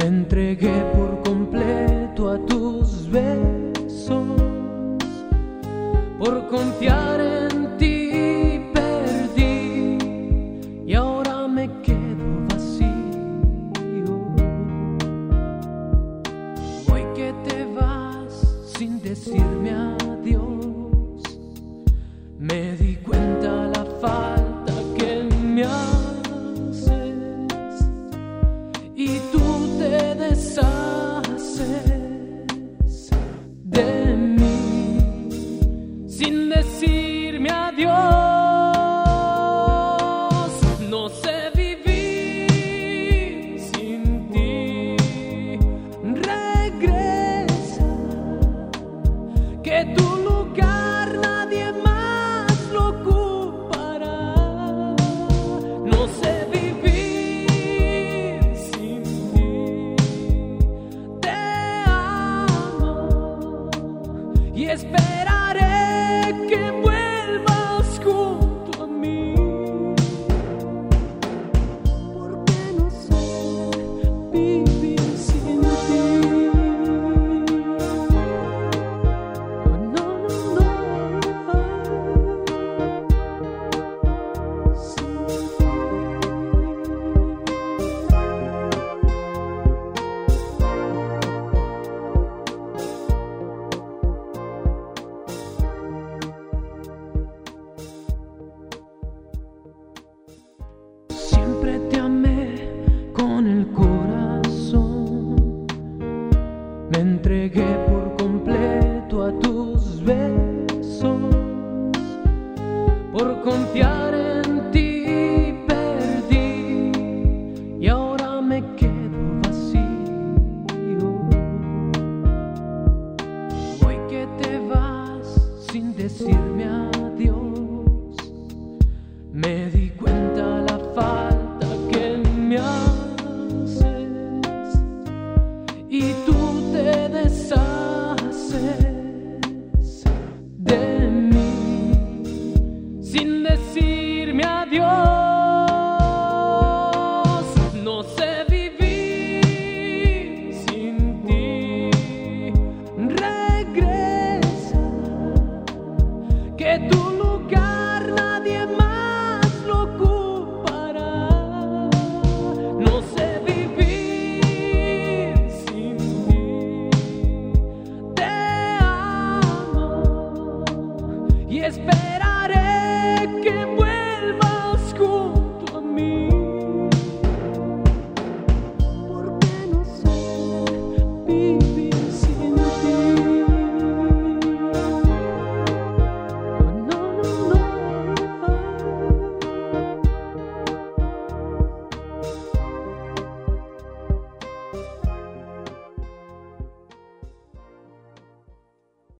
Me entregué por completo a tus besos, por confiar en ti perdí y ahora me quedo vacío. Hoy que te vas sin decirme adiós, me di cuenta la falta que me haces y tú te deshaces de mí sin decirme adiós. No sé vivir sin ti. Regresa, que tu lugar nadie más lo ocupará. No sé vivir sin ti. Te amo y esperaré que vuelvas junto a mí, porque no sé vivir sin ti. Oh, no, no, no. Sin ti. Siempre te amé con el corazón.